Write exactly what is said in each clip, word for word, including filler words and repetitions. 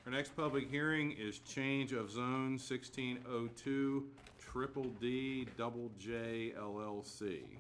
Our next public hearing is change of zone sixteen oh two triple D double J L L C.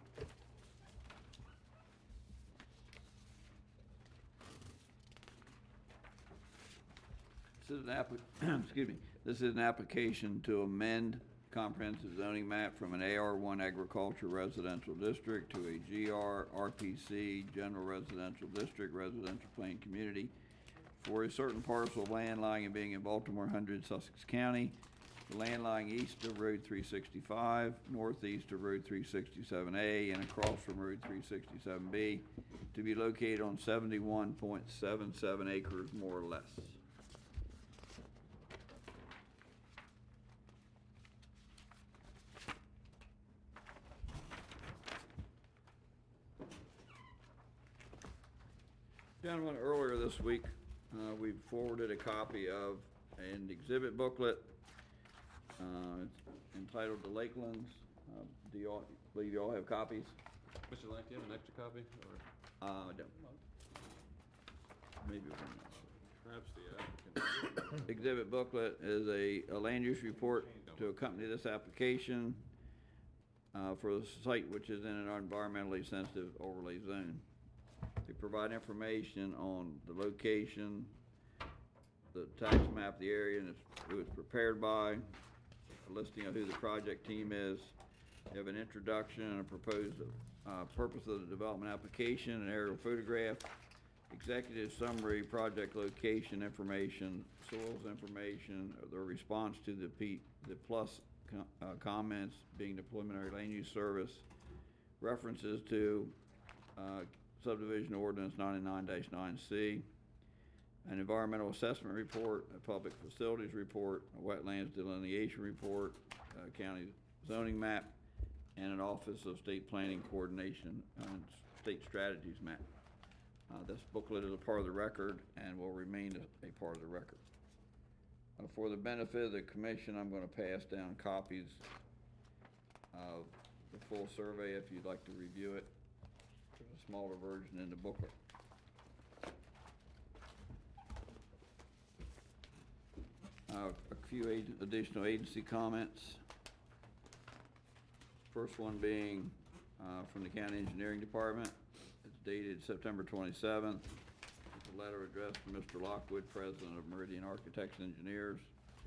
This is an app, excuse me, this is an application to amend comprehensive zoning map from an A R one agriculture residential district to a G R R P C general residential district residential plan community for a certain parcel of land lying and being in Baltimore Hundred, Sussex County, the land lying east of Road three sixty-five, northeast of Road three sixty-seven A, and across from Road three sixty-seven B, to be located on seventy-one point seven seven acres more or less. Gentlemen, earlier this week, uh, we forwarded a copy of an exhibit booklet uh, it's entitled The Lakelands. Uh, do you all believe you all have copies? Mister Lang, do you have an extra copy? Or? Uh, I don't. Maybe one. Perhaps the applicant. Exhibit booklet is a, a land use report to accompany this application uh, for the site, which is in an environmentally sensitive overlay zone. They provide information on the location, the tax map of the area, and who it's prepared by, a listing of who the project team is. You have an introduction and a proposed uh, purpose of the development application, an aerial photograph, executive summary, project location information, soils information, the response to the P, the plus com, uh, comments being the preliminary land use service, references to uh, subdivision ordinance ninety-nine dash nine C, an environmental assessment report, a public facilities report, a wetlands delineation report, a county zoning map, and an Office of State Planning Coordination and State Strategies map. Uh, this booklet is a part of the record and will remain a, a part of the record. Uh, for the benefit of the commission, I'm going to pass down copies of the full survey if you'd like to review it. There's a smaller version in the booklet. Uh, a few ag- additional agency comments. First one being uh, from the County Engineering Department. It's dated September twenty-seventh. It's a letter addressed to Mister Lockwood, President of Meridian Architects and Engineers,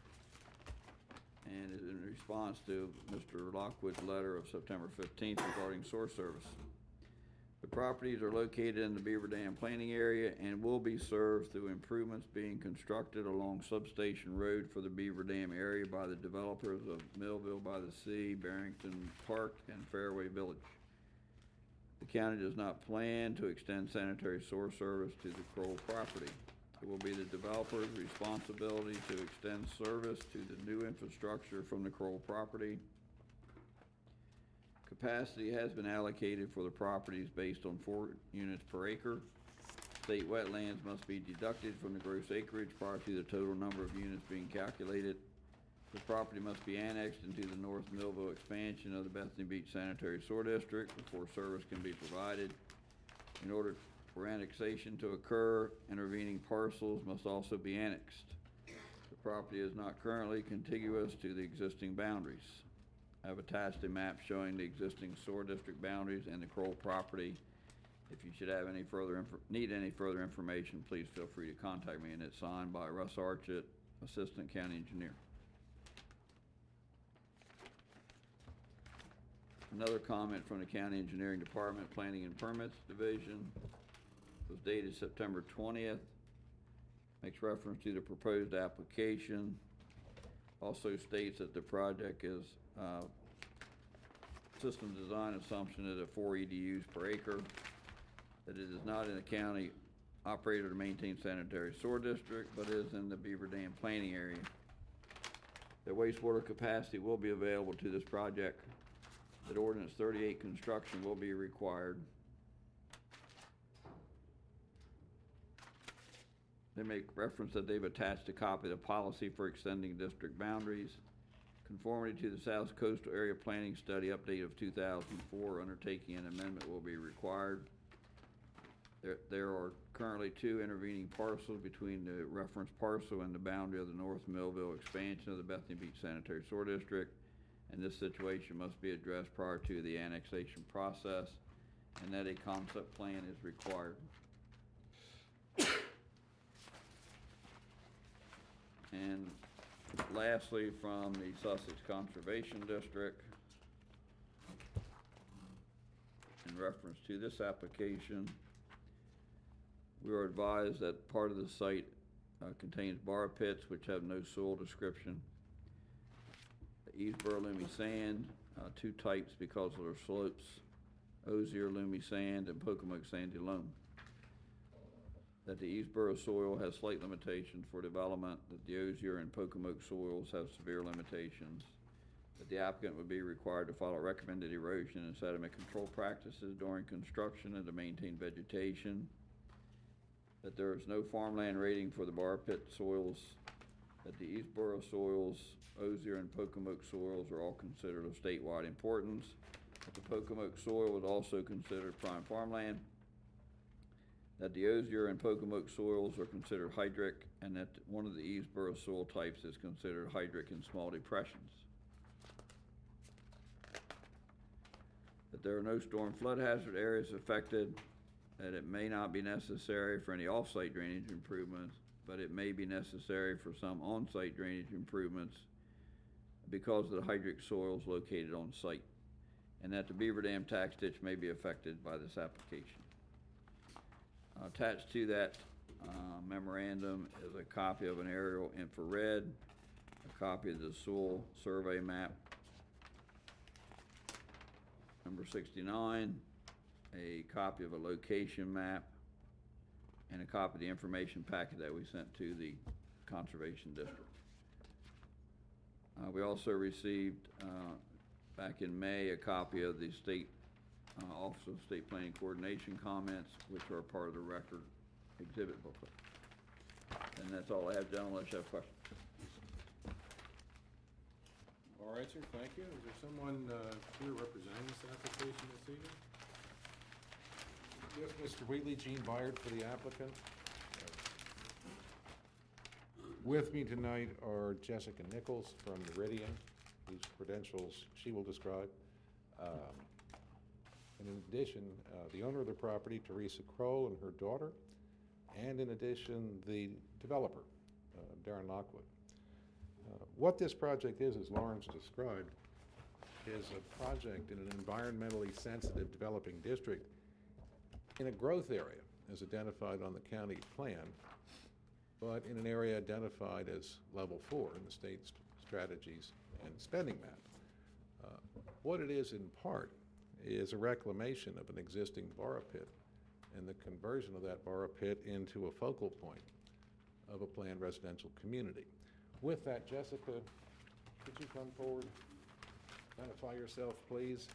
and is in response to Mister Lockwood's letter of September fifteenth regarding source service. The properties are located in the Beaver Dam planning area and will be served through improvements being constructed along Substation Road for the Beaver Dam area by the developers of Millville by the Sea, Barrington Park, and Fairway Village. The county does not plan to extend sanitary sewer service to the Kroll property. It will be the developer's responsibility to extend service to the new infrastructure from the Kroll property. Capacity has been allocated for the properties based on four units per acre. State wetlands must be deducted from the gross acreage prior to the total number of units being calculated. The property must be annexed into the North Millville expansion of the Bethany Beach Sanitary Sewer District before service can be provided. In order for annexation to occur, intervening parcels must also be annexed. The property is not currently contiguous to the existing boundaries. I have attached a map showing the existing sewer district boundaries and the Kroll property. If you should have any further inf- need any further information, please feel free to contact me, and it's signed by Russ Archett, Assistant County Engineer. Another comment from the County Engineering Department, Planning and Permits Division, was dated September twentieth. Makes reference to the proposed application. Also states that the project is uh, system design assumption is at four E D Us per acre, that it is not in a county operated or maintained sanitary sewer district, but is in the Beaver Dam planning area. The wastewater capacity will be available to this project. That ordinance thirty-eight construction will be required. They make reference that they've attached a copy of the policy for extending district boundaries. Conformity to the South Coastal Area Planning Study update of two thousand four, undertaking an amendment will be required. There, there are currently two intervening parcels between the reference parcel and the boundary of the North Millville expansion of the Bethany Beach Sanitary Sewer District, and this situation must be addressed prior to the annexation process, and that a concept plan is required. And lastly, from the Sussex Conservation District, in reference to this application, we are advised that part of the site uh, contains bar pits which have no soil description. Eastboro Loomy sand, uh, two types because of their slopes, Osier Loomy sand and Pocomoke sandy loam. That the Eastboro soil has slight limitations for development, that the Osier and Pocomoke soils have severe limitations, that the applicant would be required to follow recommended erosion and sediment control practices during construction and to maintain vegetation, that there is no farmland rating for the bar pit soils, that the Eastboro soils, Osier and Pocomoke soils are all considered of statewide importance, that the Pocomoke soil is also considered prime farmland, that the Osier and Pocomoke soils are considered hydric, and that one of the Eastboro soil types is considered hydric in small depressions. That there are no storm flood hazard areas affected, that it may not be necessary for any off-site drainage improvements, but it may be necessary for some on-site drainage improvements because of the hydric soils located on site, and that the Beaver Dam tax ditch may be affected by this application. Uh, attached to that uh, memorandum is a copy of an aerial infrared, a copy of the soil survey map, number sixty-nine, a copy of a location map, and a copy of the information packet that we sent to the Conservation District. Uh, we also received, uh, back in May, a copy of the State uh, Office of State Planning Coordination comments, which are part of the record exhibit booklet. And that's all I have, gentlemen, unless you have questions. All right, sir, thank you. Is there someone uh, here representing this application this evening? Yes, Mister Wheatley, Gene Byard for the applicant. With me tonight are Jessica Nichols from Meridian, whose credentials she will describe. Um, And in addition, uh, the owner of the property, Teresa Kroll, and her daughter, and in addition, the developer, uh, Darren Lockwood. Uh, What this project is, as Lawrence described, is a project in an environmentally sensitive developing district in a growth area, as identified on the county plan, but in an area identified as level four in the state's strategies and spending map. Uh, What it is in part is a reclamation of an existing borrow pit and the conversion of that borrow pit into a focal point of a planned residential community. With that, Jessica, could you come forward, identify yourself, please,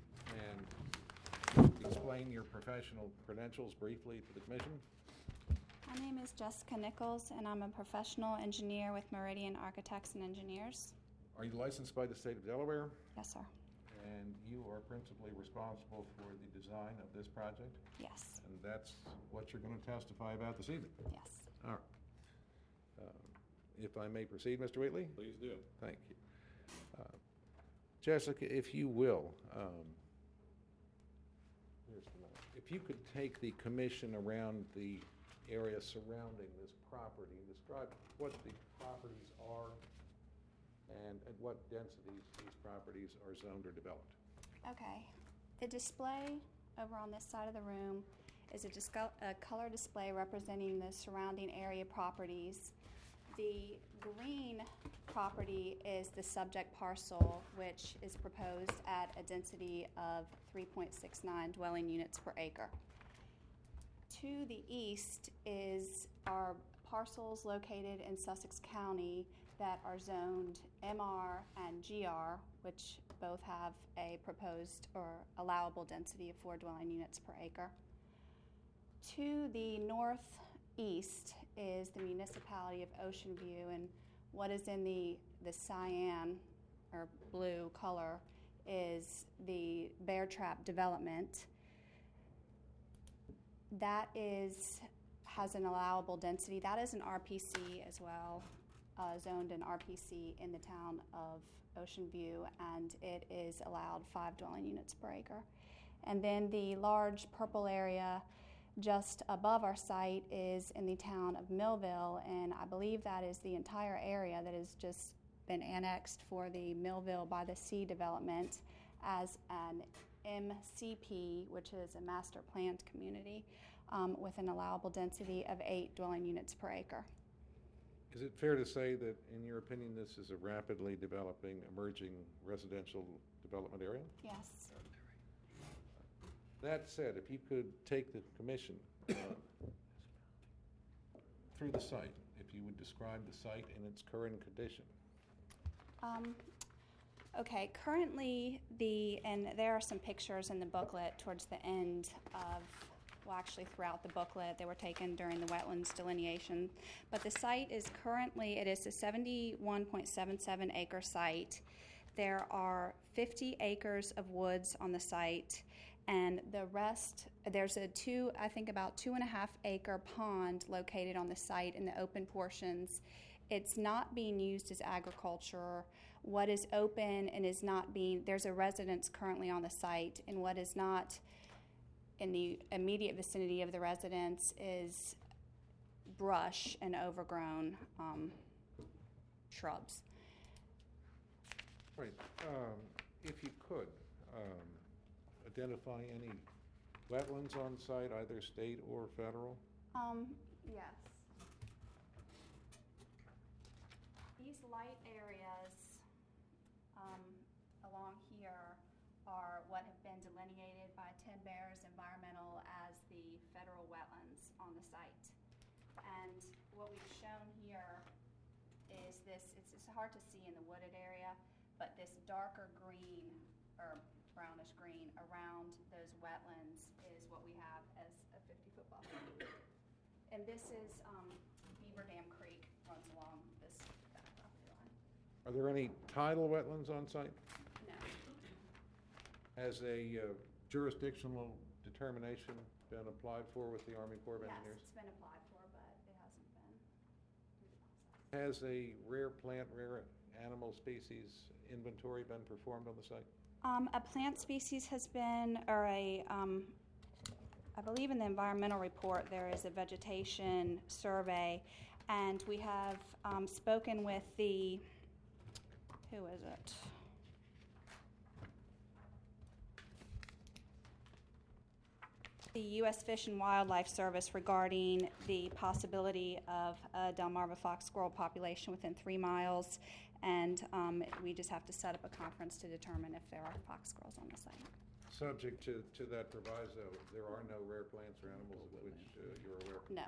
and explain your professional credentials briefly to the commission? My name is Jessica Nichols, and I'm a professional engineer with Meridian Architects and Engineers. Are you licensed by the state of Delaware? Yes, sir. And you are principally responsible for the design of this project? Yes. And that's what you're going to testify about this evening? Yes. All right. Uh, If I may proceed, Mister Wheatley? Please do. Thank you. Uh, Jessica, if you will, um, here's the map. If you could take the commission around the area surrounding this property and describe what the properties are and at what densities these properties are zoned or developed. Okay. The display over on this side of the room is a, disco- a color display representing the surrounding area properties. The green property is the subject parcel, which is proposed at a density of three point six nine dwelling units per acre. To the east is our parcels located in Sussex County that are zoned M R and G R, which both have a proposed or allowable density of four dwelling units per acre. To the northeast is the municipality of Ocean View, and what is in the, the cyan or blue color is the Bear Trap development. that is, has an allowable density. That is an R P C as well, uh, zoned an R P C in the town of Ocean View, and it is allowed five dwelling units per acre. And then the large purple area just above our site is in the town of Millville, and I believe that is the entire area that has just been annexed for the Millville by the Sea development as an M C P, which is a master planned community, um, with an allowable density of eight dwelling units per acre. Is it fair to say that, in your opinion, this is a rapidly developing, emerging residential development area? Yes. That said, if you could take the commission uh, through the site, if you would describe the site in its current condition. Um, okay, currently the, and there are some pictures in the booklet towards the end of, well, actually throughout the booklet. They were taken during the wetlands delineation. But the site is currently, it is a seventy-one point seven seven acre site. There are fifty acres of woods on the site, and the rest, there's a two, I think about two and a half acre pond located on the site in the open portions. It's not being used as agriculture. What is open and is not being, there's a residence currently on the site, and what is not in the immediate vicinity of the residence is brush and overgrown um, shrubs. Right. Um, if you could, um, identify any wetlands on site, either state or federal? Um, yes. These light areas um, along here are what have been delineated by Tim Bears Environmental as the federal wetlands on the site. And what we've shown here is this, it's, it's hard to see in the wooded area, but this darker green or brownish green around those wetlands is what we have as a fifty-foot buffer. And this is um, Beaver Dam Creek runs along this that property line. Are there any tidal wetlands on site? No. Has a uh, jurisdictional determination been applied for with the Army Corps of Yes, Engineers? it's been applied for, but it hasn't been through the process. Has a rare plant, rare animal species inventory been performed on the site? Um, a plant species has been, or a, um, I believe in the environmental report there is a vegetation survey, and we have um, spoken with the, who is it? The U S Fish and Wildlife Service regarding the possibility of a Delmarva fox squirrel population within three miles. And um, we just have to set up a conference to determine if there are fox squirrels on the site. Subject to, to that proviso, there are no rare plants or animals of which uh, you're aware? No.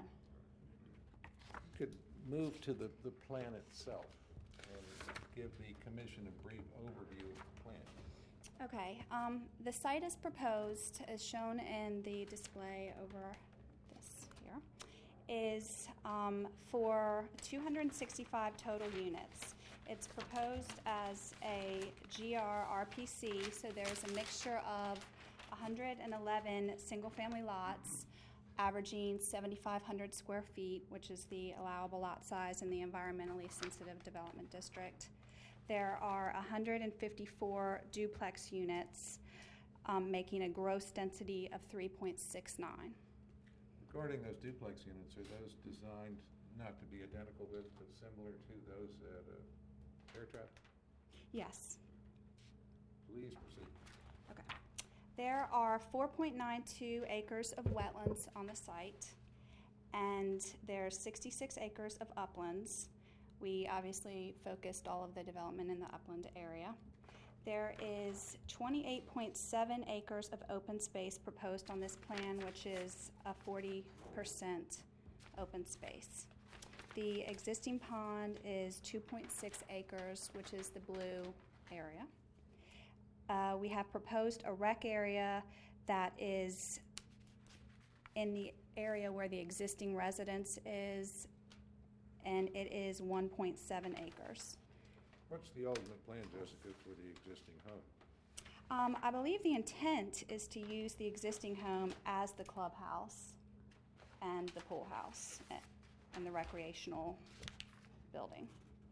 Could move to the, the plan itself and give the commission a brief overview of the plan. Okay. Um, the site is proposed, as shown in the display over this here, is um, for two hundred sixty-five total units. It's proposed as a G R R P C, so there's a mixture of one hundred eleven single-family lots, averaging seventy-five hundred square feet, which is the allowable lot size in the environmentally sensitive development district. There are one hundred fifty-four duplex units, um, making a gross density of three point six nine. Regarding those duplex units, are those designed not to be identical with, but similar to those at uh, Air Traffic? Yes. Please proceed. Okay. There are four point nine two acres of wetlands on the site, and there's sixty-six acres of uplands. We obviously focused all of the development in the upland area. There is twenty-eight point seven acres of open space proposed on this plan, which is a forty percent open space. The existing pond is two point six acres, which is the blue area. Uh, we have proposed a rec area that is in the area where the existing residence is, and it is one point seven acres. What's the ultimate plan, Jessica, for the existing home? Um, I believe the intent is to use the existing home as the clubhouse. and the pool house eh, and the recreational building.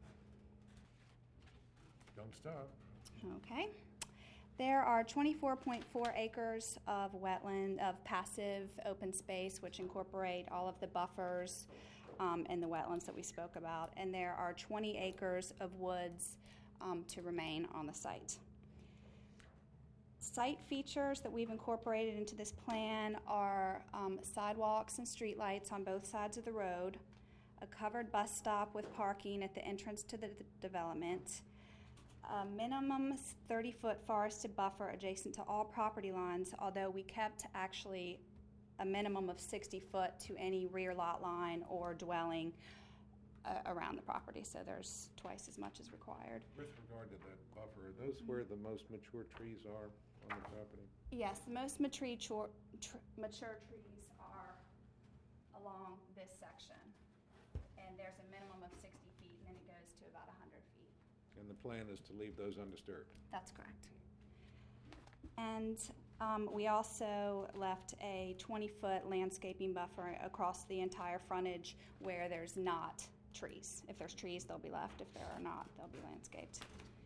Don't stop. Okay. There are twenty-four point four acres of wetland, of passive open space, which incorporate all of the buffers um, and the wetlands that we spoke about. And there are twenty acres of woods um, to remain on the site. Site features that we've incorporated into this plan are um, sidewalks and streetlights on both sides of the road, a covered bus stop with parking at the entrance to the d- development, a minimum thirty-foot forested buffer adjacent to all property lines, although we kept actually a minimum of sixty foot to any rear lot line or dwelling uh, around the property, so there's twice as much as required. With regard to that buffer, are those where the most mature trees are on the property? Yes, the most mature, tr- tr- mature trees are along this section, and there's a minimum of sixty feet, and then it goes to about one hundred feet. And the plan is to leave those undisturbed? That's correct. And um, we also left a twenty-foot landscaping buffer across the entire frontage where there's not trees. If there's trees, they'll be left. If there are not, they'll be landscaped.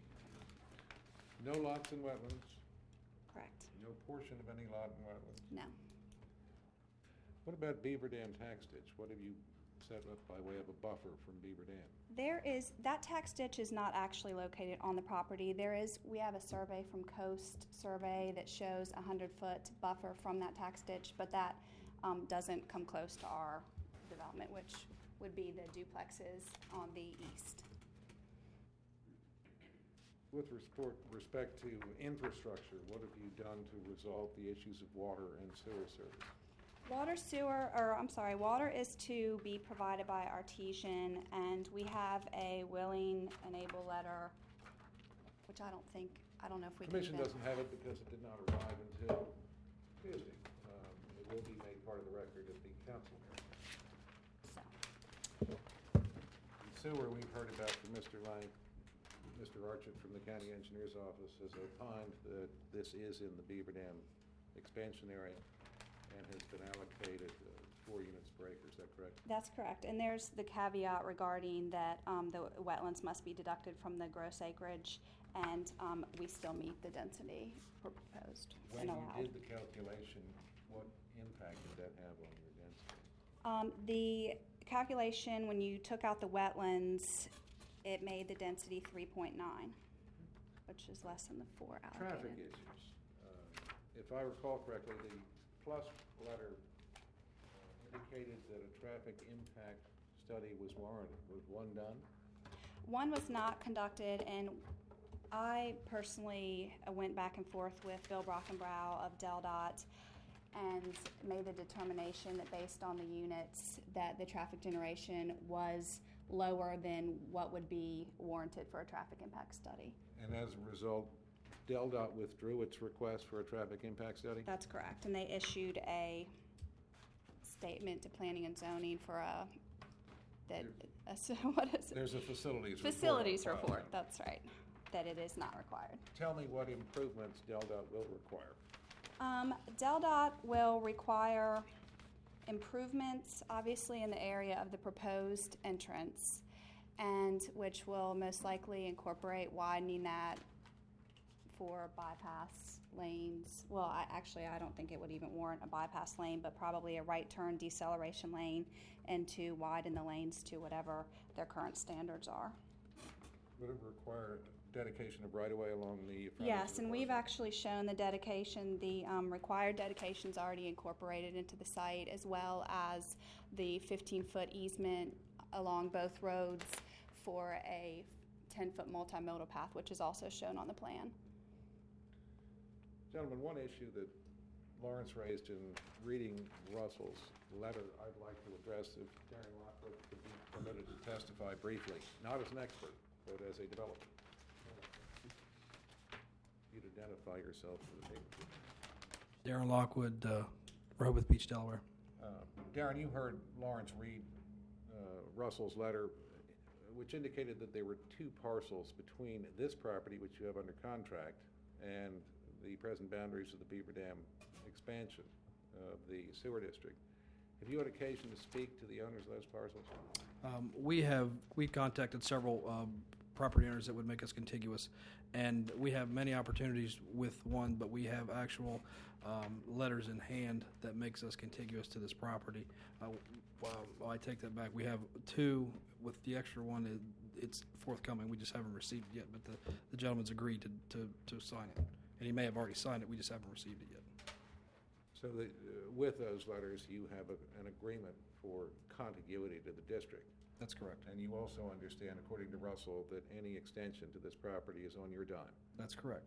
No lots in wetlands? Correct. No portion of any lot in wetlands? No. What about Beaver Dam tax ditch? What have you set up by way of a buffer from Beaver Dam? There is, that tax ditch is not actually located on the property. There is, we have a survey from Coast Survey that shows a hundred-foot buffer from that tax ditch, but that um, doesn't come close to our development, which would be the duplexes on the east. With respect, respect to infrastructure, what have you done to resolve the issues of water and sewer service? Water, sewer, or I'm sorry, water is to be provided by Artesian, and we have a willing and able letter, which I don't think, I don't know if we can Commission even- doesn't have it because it did not arrive until Tuesday. Um, It will be made part of the record at the council hearing. So, Sewer, we've heard about from Mister Lang. Mister Archett from the county engineer's office has opined that this is in the Beaver Dam expansion area and has been allocated uh, four units per acre. Is that correct? that's correct. And there's the caveat regarding that um, the wetlands must be deducted from the gross acreage, and um, we still meet the density proposed When and you allowed. did the calculation, what impact did that have on your density? Um, the calculation, when you took out the wetlands, it made the density three point nine, which is less than the four allocated. Traffic issues. Uh, If I recall correctly, the plus letter uh, indicated that a traffic impact study was warranted. Was one done? One was not conducted, and I personally uh, went back and forth with Bill Brockenbrow of DelDOT and made the determination that based on the units, that the traffic generation was lower than what would be warranted for a traffic impact study. And as a result, DelDOT withdrew its request for a traffic impact study? That's correct, and they issued a statement to planning and zoning for a, that, a, so what is it? There's a facilities report. Facilities on file report, now. that's right, that it is not required. Tell me what improvements DelDOT will require. Um, DelDOT will require improvements, obviously, in the area of the proposed entrance, and which will most likely incorporate widening that for bypass lanes. Well, I, actually, I don't think it would even warrant a bypass lane, but probably a right turn deceleration lane, and to widen the lanes to whatever their current standards are. Would it require dedication of right-of-way along the frontage of Yes, the and we've parcel? actually shown the dedication, the um, required dedications already incorporated into the site, as well as the fifteen-foot easement along both roads for a ten-foot multimodal path, which is also shown on the plan. Gentlemen, one issue that Lawrence raised in reading Russell's letter, I'd like to address if Darren Lockwood could be permitted to testify briefly, not as an expert, but as a developer. You'd identify yourself for the tape. Darren Lockwood, uh, Rehoboth Beach, Delaware. Uh, Darren, you heard Lawrence read uh, Russell's letter, which indicated that there were two parcels between this property, which you have under contract, and the present boundaries of the Beaver Dam expansion of the sewer district. Have you had occasion to speak to the owners of those parcels? Um, we have, we contacted several um, property owners that would make us contiguous, and we have many opportunities with one, but we have actual um, letters in hand that makes us contiguous to this property. Uh, well, well, I take that back. We have two, with the extra one, it, it's forthcoming. We just haven't received it yet, but the, the gentleman's agreed to, to, to sign it. And he may have already signed it, we just haven't received it yet. So that, uh, with those letters, you have a, an agreement for contiguity to the district. That's correct. And you also understand, according to Russell, that any extension to this property is on your dime. That's correct.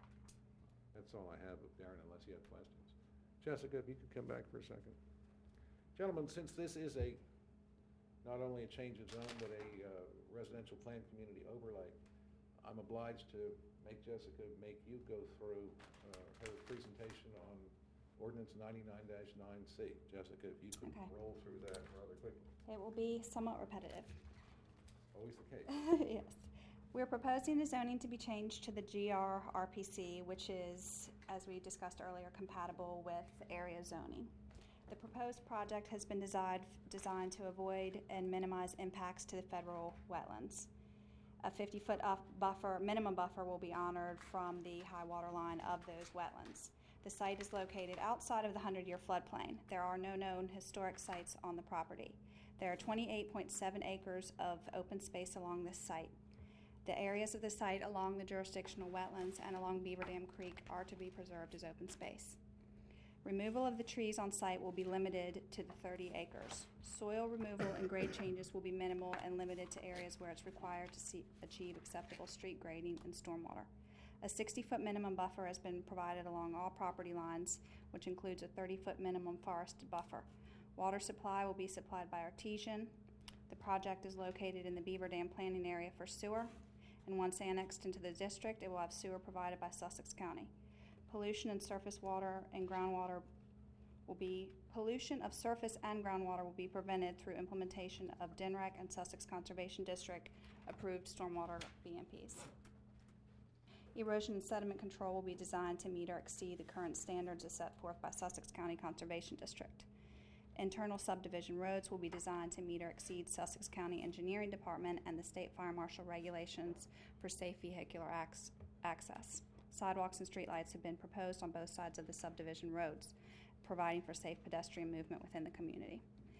That's all I have, Darren, unless you have questions. Jessica, if you could come back for a second. Gentlemen, since this is a, not only a change of zone, but a uh, residential plan community overlay, I'm obliged to make Jessica make you go through uh, her presentation on ordinance ninety-nine dash nine C. Jessica, if you could Okay. roll through that rather quickly. It will be somewhat repetitive. Always the case. Yes. We're proposing the zoning to be changed to the G R R P C, which is, as we discussed earlier, compatible with area zoning. The proposed project has been designed, designed to avoid and minimize impacts to the federal wetlands. A fifty-foot buffer, minimum buffer will be honored from the high water line of those wetlands. The site is located outside of the hundred-year floodplain. There are no known historic sites on the property. There are twenty-eight point seven acres of open space along this site. The areas of the site along the jurisdictional wetlands and along Beaver Dam Creek are to be preserved as open space. Removal of the trees on site will be limited to the thirty acres. Soil removal and grade changes will be minimal and limited to areas where it's required to see, achieve acceptable street grading and stormwater. A sixty-foot minimum buffer has been provided along all property lines, which includes a thirty-foot minimum forested buffer. Water supply will be supplied by Artesian. The project is located in the Beaver Dam planning area for sewer, and once annexed into the district, it will have sewer provided by Sussex County. Pollution and surface water and groundwater will be, pollution of surface and groundwater will be prevented through implementation of D N R E C and Sussex Conservation District approved stormwater B M Ps. Erosion and sediment control will be designed to meet or exceed the current standards as set forth by Sussex County Conservation District. Internal subdivision roads will be designed to meet or exceed Sussex County Engineering Department and the State Fire Marshal regulations for safe vehicular ac- access. Sidewalks and streetlights have been proposed on both sides of the subdivision roads, providing for safe pedestrian movement within the community.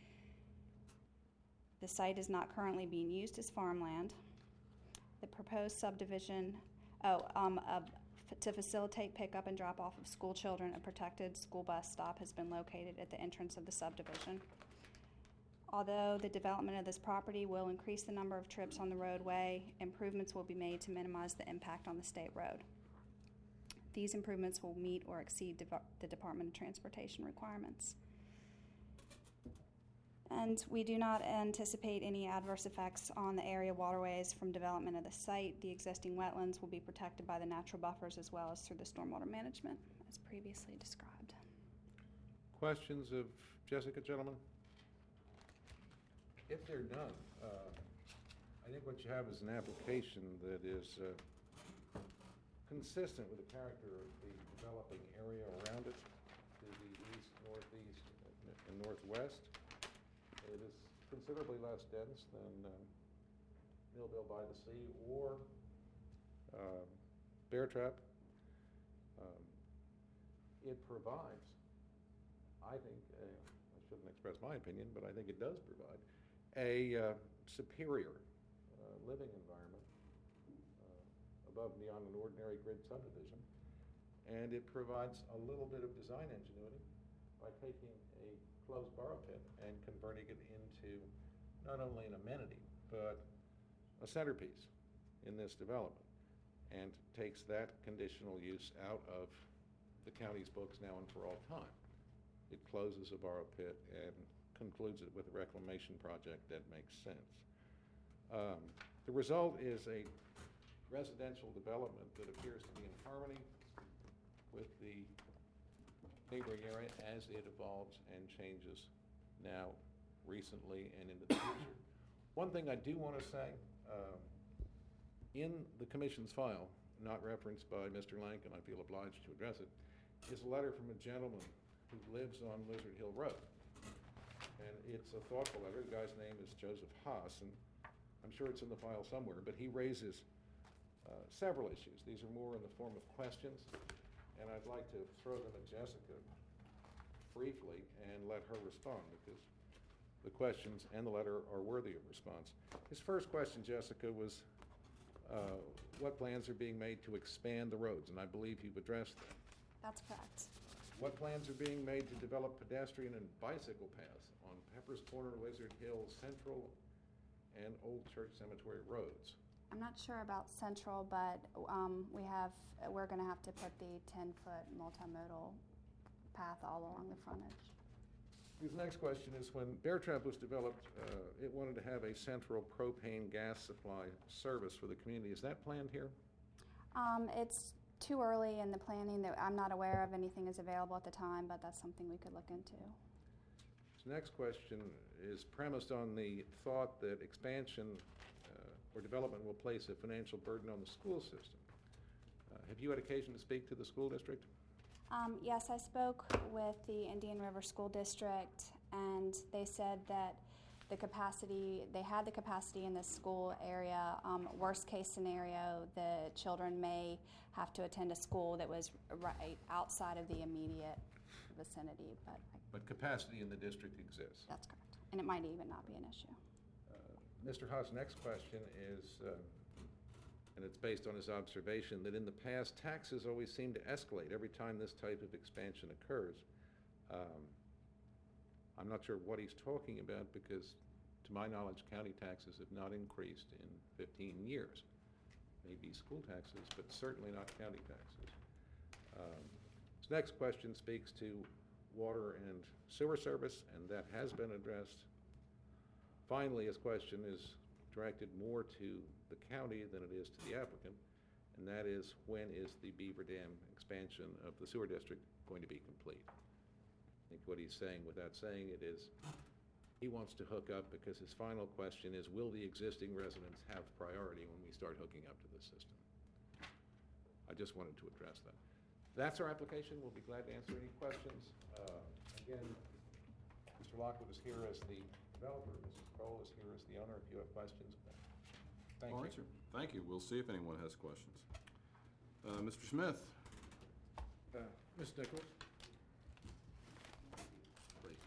The site is not currently being used as farmland. The proposed subdivision, oh, um, uh, f- to facilitate pickup and drop off of school children, a protected school bus stop has been located at the entrance of the subdivision. Although the development of this property will increase the number of trips on the roadway, improvements will be made to minimize the impact on the state road. These improvements will meet or exceed dev- the Department of Transportation requirements. And we do not anticipate any adverse effects on the area waterways from development of the site. The existing wetlands will be protected by the natural buffers as well as through the stormwater management, as previously described. Questions of Jessica, gentlemen? If there are none, uh, I think what you have is an application that is uh, consistent with the character of the developing area around it, to the east, northeast, and northwest. It is considerably less dense than um, Millville by the Sea or uh, Bear Trap. Um, it provides, I think, uh, I shouldn't express my opinion, but I think it does provide a uh, superior uh, living environment above and beyond an ordinary grid subdivision, and it provides a little bit of design ingenuity by taking a closed borrow pit and converting it into not only an amenity, but a centerpiece in this development, and takes that conditional use out of the county's books now and for all time. It closes a borrow pit and concludes it with a reclamation project that makes sense. Um, the result is a residential development that appears to be in harmony with the neighboring area as it evolves and changes now, recently, and into the future. One thing I do want to say, um, in the commission's file, not referenced by Mister Lankin, I feel obliged to address it, is a letter from a gentleman who lives on Lizard Hill Road. and it's a thoughtful letter. The guy's name is Joseph Haas, and I'm sure it's in the file somewhere, but he raises uh, several issues. These are more in the form of questions, and I'd like to throw them at Jessica briefly and let her respond, because the questions and the letter are worthy of response. His first question, Jessica, was uh, what plans are being made to expand the roads, and I believe you've addressed that. That's correct. What plans are being made to develop pedestrian and bicycle paths on Pepper's Corner, Lizard Hill, Central, and Old Church Cemetery roads? I'm not sure about Central, but um, we have, we're going to have to put the ten-foot multimodal path all along the frontage. His next question is, when Bear Trap was developed, uh, it wanted to have a central propane gas supply service for the community. Is that planned here? Um, it's too early in the planning that I'm not aware of anything is available at the time, but that's something we could look into. His next question is premised on the thought that expansion uh, or development will place a financial burden on the school system. Uh, have you had occasion to speak to the school district? Um, yes, I spoke with the Indian River School District, and they said that the capacity, they had the capacity in the school area. Um, worst case scenario, the children may have to attend a school that was right outside of the immediate vicinity, but I, But capacity in the district exists. that's correct. And it might even not be an issue. Uh, Mister Haas' next question is, uh, and it's based on his observation, that in the past, taxes always seem to escalate every time this type of expansion occurs. Um, I'm not sure what he's talking about, because to my knowledge, county taxes have not increased in fifteen years. Maybe school taxes, but certainly not county taxes. Um, His next question speaks to water and sewer service, and that has been addressed. Finally, his question is directed more to the county than it is to the applicant, and that is, when is the Beaver Dam expansion of the sewer district going to be complete? I think what he's saying without saying it is, he wants to hook up, because his final question is, will the existing residents have priority when we start hooking up to the system? I just wanted to address that. That's our application. We'll be glad to answer any questions. Uh, Again, Mister Lockwood is here as the developer, Missus Kroll is here as the owner, if you have questions. Thank All you. right, sir. Thank you. We'll see if anyone has questions. Uh, Mister Smith? Uh, Miz Nichols? Please.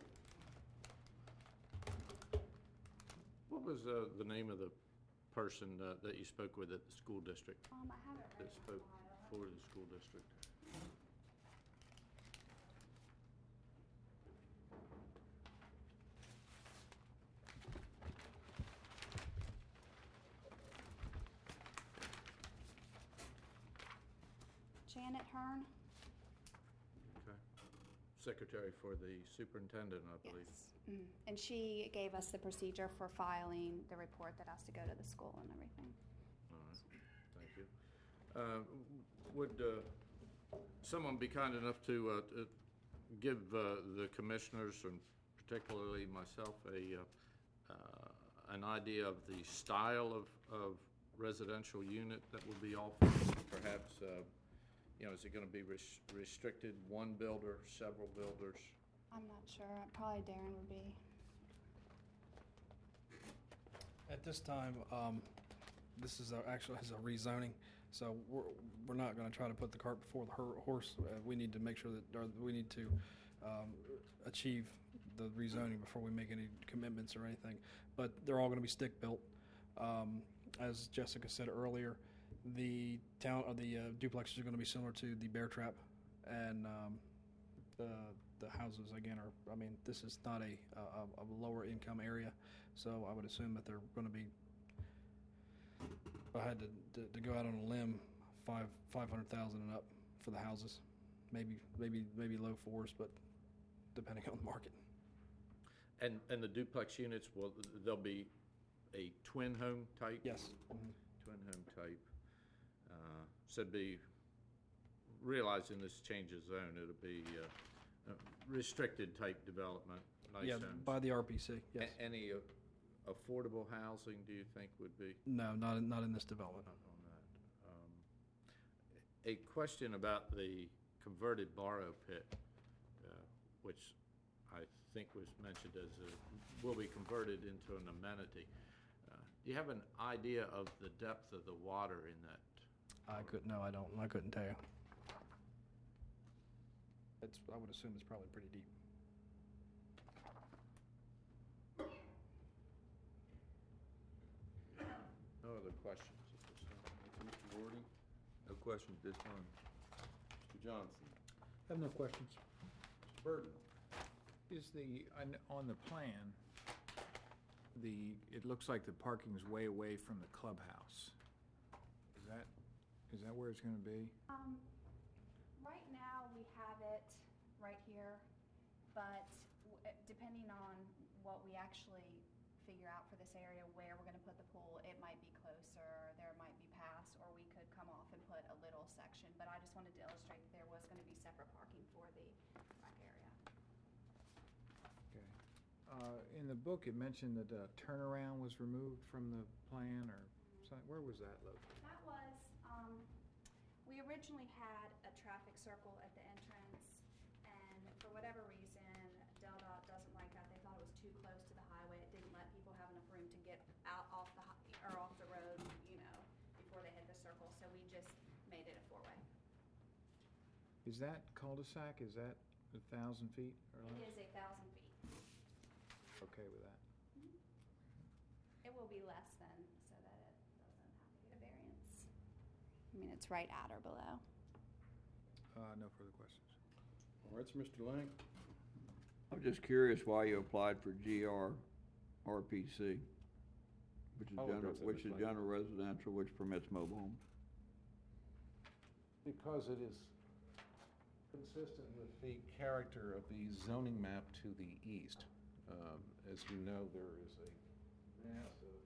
What was uh, the name of the person uh, that you spoke with at the school district, Um, I have it that spoke for the school district? Janet Hearn. Okay. Secretary for the superintendent, I believe. Yes. Mhm. And she gave us the procedure for filing the report that has to go to the school and everything. All right, thank you. Uh, Would uh, someone be kind enough to uh, to give uh, the commissioners, and particularly myself, a, uh, uh, an idea of the style of, of residential unit that will be offered? Perhaps, uh, you know, is it going to be res- restricted, one builder, several builders? I'm not sure. Probably Darren would be. At this time, um, this is a- actually is a rezoning, so we're, we're not gonna try to put the cart before the her- horse. Uh, We need to make sure that, or we need to, um, achieve the rezoning before we make any commitments or anything. But they're all gonna be stick-built. Um, as Jessica said earlier, the town, or the uh, duplexes are gonna be similar to the Bear Trap, and, um, the, the houses, again, are, I mean, this is not a, a, a lower income area, so I would assume that they're gonna be, if I had to, to, to go out on a limb, five, five hundred thousand and up for the houses. Maybe, maybe, maybe low fours, but depending on the market. And, and the duplex units, will, they'll be a twin home type? Yes. Mhm. Twin home type. Uh, So it'd be, realizing this change of zone, it'll be uh, uh, restricted type development, nice Yeah, homes. by the R P C, A- yes. Any uh, affordable housing, do you think would be? No, not, in- not in this development. Not on that. Um, A question about the converted borrow pit, uh, which I I think was mentioned as a, will be converted into an amenity. Uh, Do you have an idea of the depth of the water in that? I couldn't, no, I don't, I couldn't tell you. It's, I would assume it's probably pretty deep. No other questions at this time? Thank you, Mister Warden. No questions this time. Mister Johnson. I have no questions. Mister Burton. Is the, on- on the plan, the, it looks like the parking's way away from the clubhouse. Is that, is that where it's gonna be? Um, right now, we have it right here, but w- uh, depending on what we actually figure out for this area, where we're gonna put the pool, it might be closer, there might be past, or we could come off and put a little section, but I just wanted to illustrate that there was gonna be separate parking for the rec area. Okay. Uh, in the book, it mentioned that a turnaround was removed from the plan or something. Where was that located? That was, um, we originally had a traffic circle at the entrance, and for whatever reason, DelDOT doesn't like that. They thought it was too close to the highway. It didn't let people have enough room to get out off the, hi- or off the road, you know, before they hit the circle, so we just made it a four-way. Is that cul-de-sac, is that a thousand feet or It less? is a thousand feet. Okay with that? It will be less than, so that it doesn't have to get a variance. I mean, it's right at or below. Uh, no further questions. All right, so Mister Lang. I'm just curious why you applied for G R R P C, which is I'll general, address it, which Mister is Lang. general residential, which permits mobile homes. Because it is consistent with the character of the zoning map to the east. Um, As you know, there is a massive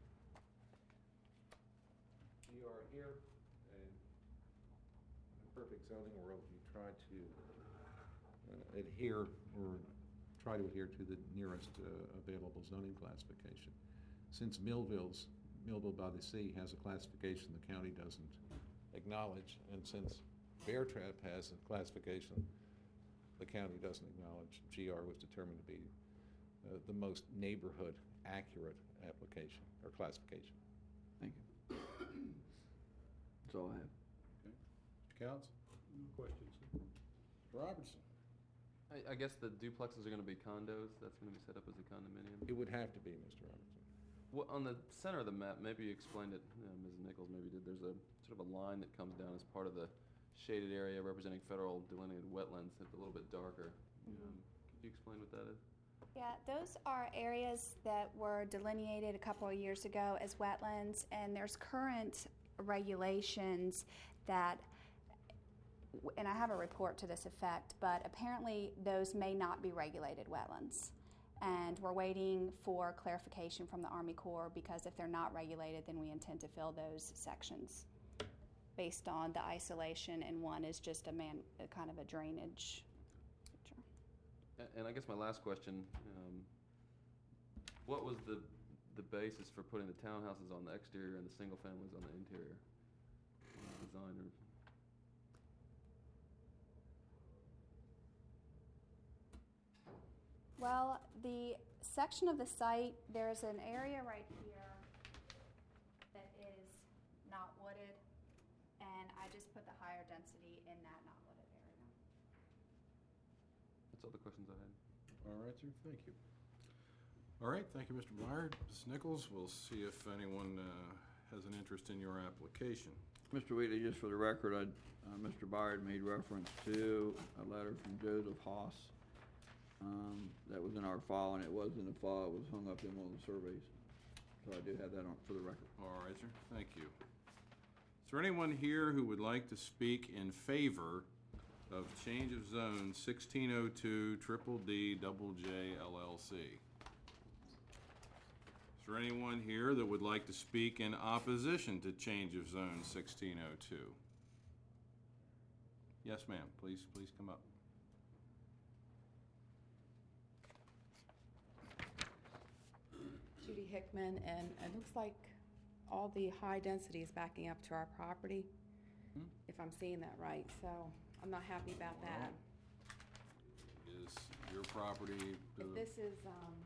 G R here, and in a perfect zoning world, you try to uh, adhere or try to adhere to the nearest uh, available zoning classification. Since Millville's, Millville by the Sea has a classification the county doesn't acknowledge, and since Bear Trap has a classification the county doesn't acknowledge, G R was determined to be uh, the most neighborhood accurate application or classification. Thank you. That's all I have. Okay. Mister Counts. No questions. Mister Robertson. I, I guess the duplexes are gonna be condos, that's gonna be set up as a condominium? It would have to be, Mister Robertson. Well, on the center of the map, maybe you explained it, uh, Miz Nichols maybe did, there's a sort of a line that comes down as part of the shaded area representing federal delineated wetlands, it's a little bit darker. Um, Could you explain what that is? Yeah, those are areas that were delineated a couple of years ago as wetlands, and there's current regulations that, and I have a report to this effect, but apparently those may not be regulated wetlands. And we're waiting for clarification from the Army Corps, because if they're not regulated, then we intend to fill those sections based on the isolation, and one is just a man, a kind of a drainage feature. A- And I guess my last question, um, what was the, the basis for putting the townhouses on the exterior and the single families on the interior? Uh, Design or, Well, the section of the site, there's an area right here that is not wooded, and I just put the higher density in that not wooded area. that's all the questions I had. All right, sir, thank you. All right, thank you, Mister Byard. Miz Nichols, we'll see if anyone uh, has an interest in your application. Mister Wheatley, just for the record, I, uh, Mister Byard made reference to a letter from Joseph Haas um, that was in our file, and it was in the file, it was hung up in one of the surveys. So I do have that on, for the record. All right, sir, thank you. Is there anyone here who would like to speak in favor of change of zone sixteen oh two triple D double J L L C? Is there anyone here that would like to speak in opposition to change of zone sixteen oh two? Yes, ma'am, please, please come up. Judy Hickman, and it looks like all the high density is backing up to our property, Hmm? if I'm seeing that right, so I'm not happy about that. It is your property. If to- this is, um,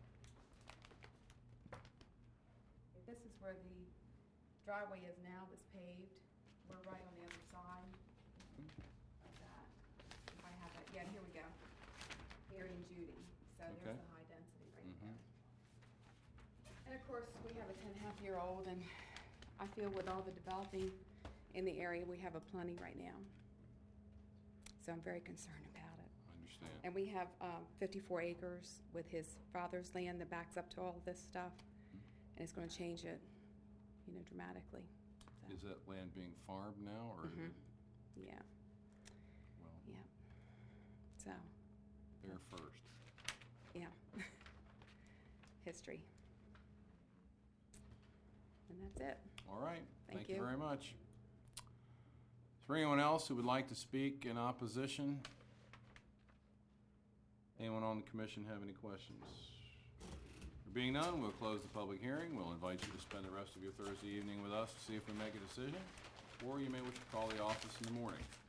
if this is where the driveway is now that's paved, we're right on the other side of that. If I have that, yeah, here we go. Harry and Judy, so Okay. there's the high density right Mhm. there. And of course, we have a ten and a half year old, and I feel with all the developing in the area, we have a plenty right now. So I'm very concerned about it. I understand. And we have um, fifty-four acres with his father's land that backs up to all of this stuff, and it's going to change it, you know, dramatically. So, Is that land being farmed now, or? is Mhm. it- yeah, Well, yeah. So, there first. yeah, history. And that's it. All right. Thank Thank you you. very much. Is there anyone else who would like to speak in opposition? Anyone on the commission have any questions? There being none, we'll close the public hearing. We'll invite you to spend the rest of your Thursday evening with us to see if we make a decision, or you may wish to call the office in the morning.